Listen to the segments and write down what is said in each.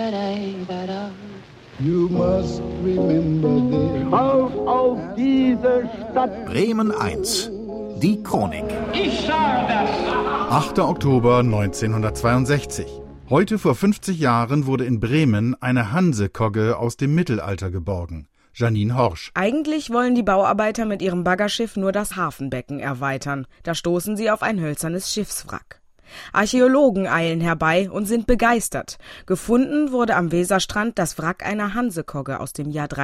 You must remember this. Auf diese Stadt. Bremen 1. Die Chronik. Ich sage das. 8. Oktober 1962. Heute vor 50 Jahren wurde in Bremen eine Hansekogge aus dem Mittelalter geborgen. Janine Horsch. Eigentlich wollen die Bauarbeiter mit ihrem Baggerschiff nur das Hafenbecken erweitern. Da stoßen sie auf ein hölzernes Schiffswrack. Archäologen eilen herbei und sind begeistert. Gefunden wurde am Weserstrand das Wrack einer Hansekogge aus dem Jahr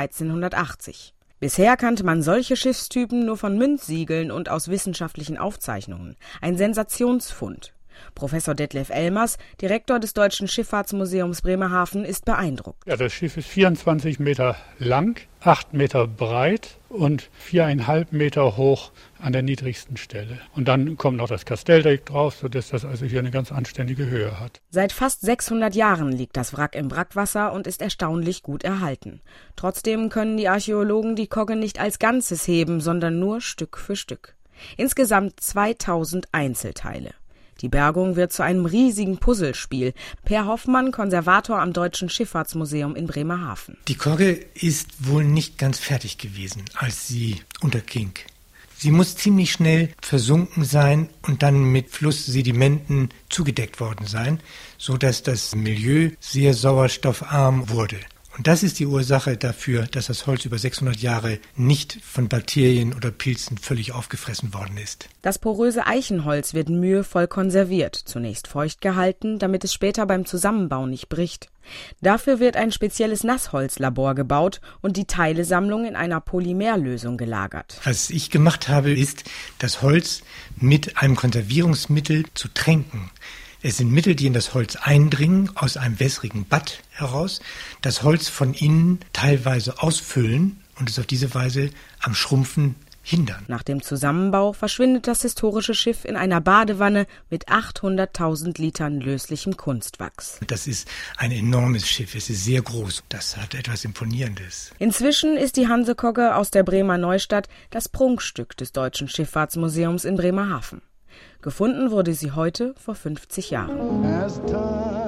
1380. Bisher kannte man solche Schiffstypen nur von Münzsiegeln und aus wissenschaftlichen Aufzeichnungen. Ein Sensationsfund. Professor Detlef Elmers, Direktor des Deutschen Schifffahrtsmuseums Bremerhaven, ist beeindruckt. Ja, das Schiff ist 24 Meter lang, 8 Meter breit und 4,5 Meter hoch an der niedrigsten Stelle. Und dann kommt noch das Kastelldeck drauf, sodass das also hier eine ganz anständige Höhe hat. Seit fast 600 Jahren liegt das Wrack im Brackwasser und ist erstaunlich gut erhalten. Trotzdem können die Archäologen die Kogge nicht als Ganzes heben, sondern nur Stück für Stück. Insgesamt 2000 Einzelteile. Die Bergung wird zu einem riesigen Puzzlespiel. Per Hoffmann, Konservator am Deutschen Schifffahrtsmuseum in Bremerhaven. Die Kogge ist wohl nicht ganz fertig gewesen, als sie unterging. Sie muss ziemlich schnell versunken sein und dann mit Flusssedimenten zugedeckt worden sein, sodass das Milieu sehr sauerstoffarm wurde. Und das ist die Ursache dafür, dass das Holz über 600 Jahre nicht von Bakterien oder Pilzen völlig aufgefressen worden ist. Das poröse Eichenholz wird mühevoll konserviert, zunächst feucht gehalten, damit es später beim Zusammenbau nicht bricht. Dafür wird ein spezielles Nassholzlabor gebaut und die Teilesammlung in einer Polymerlösung gelagert. Was ich gemacht habe, ist, das Holz mit einem Konservierungsmittel zu tränken. Es sind Mittel, die in das Holz eindringen, aus einem wässrigen Bad heraus, das Holz von innen teilweise ausfüllen und es auf diese Weise am Schrumpfen hindern. Nach dem Zusammenbau verschwindet das historische Schiff in einer Badewanne mit 800.000 Litern löslichem Kunstwachs. Das ist ein enormes Schiff, es ist sehr groß. Das hat etwas Imponierendes. Inzwischen ist die Hansekogge aus der Bremer Neustadt das Prunkstück des Deutschen Schifffahrtsmuseums in Bremerhaven. Gefunden wurde sie heute vor 50 Jahren.